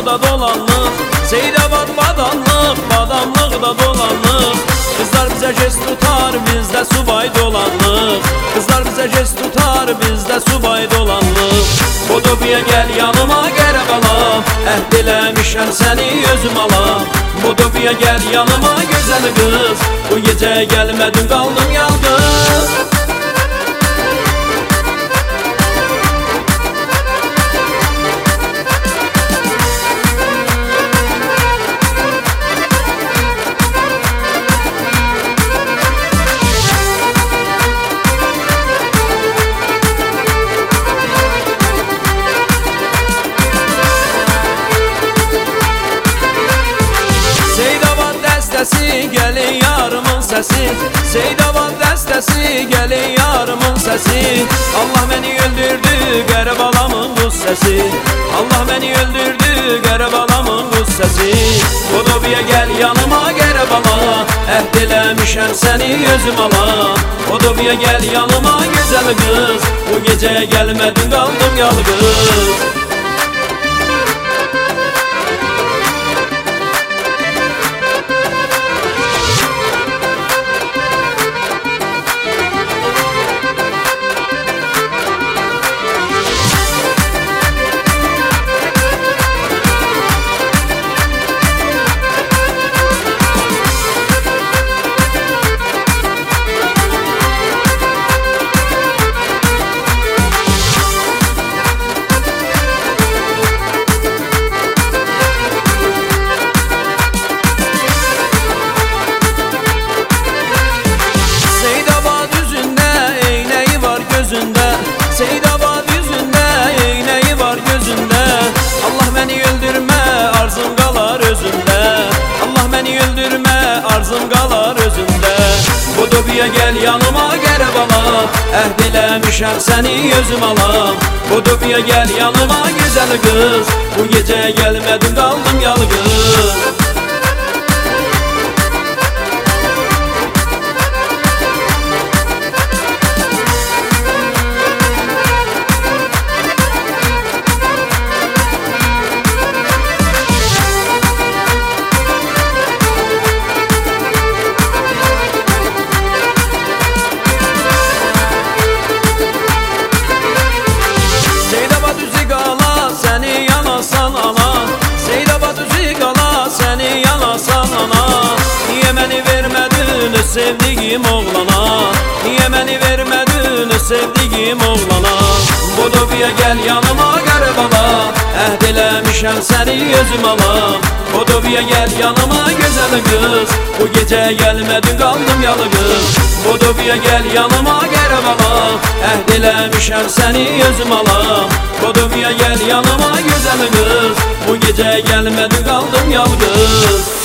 badamlıqda dolanlıq, Seydabad badamlıq, badamlıqda dolanlıq. Qızlar bizə gest tutar, bizdə subay dolanlıq. Qızlar bizə gest tutar, bizdə subay dolanlıq. Bodobiyə gəl yanıma qərəb alam, əhd eləmişəm səni özüm alam. Bodobiyə gəl yanıma gözəl qız, bu gecə gəlmədim qaldım yalqız. Gəlin yarımın səsi, Seydabad dəstəsi, gəlin yarımın səsi. Allah məni öldürdü, qərəb alamın quz səsi. Allah məni öldürdü, qərəb alamın quz səsi. Bodobiyə gəl yanıma qərəb ala, əhd eləmişəm səni özüm ala. Bodobiyə gəl yanıma gözəl qız, bu gecə gəlmədim qaldım yalqız. Seydabad yüzündə eynəyi var gözündə. Allah məni öldürmə, arzum qalar özündə. Allah məni öldürmə, arzum qalar özündə. Bodobiyə gəl yanıma qərəb ala, əhd eləmişəm səni özüm alam. Bodobiyə gəl yanıma gözəl qız, bu gecə gəlmədim qaldım yalqız. Sevdiğim oğlana, niye məni vermədin sevdiğim oğlana? Bodobiyə gəl yanıma qərəb ala, əhd eləmişəm səni özüm alam. Bodobiyə gəl yanıma gözəl qız, bu gecə gəlmədin qaldım yalqız. Bodobiyə gəl yanıma qərəb ala, əhd eləmişəm səni özüm alam. Bodobiyə gəl yanıma gözəl qız, bu gecə gəlmədin qaldım yalqız.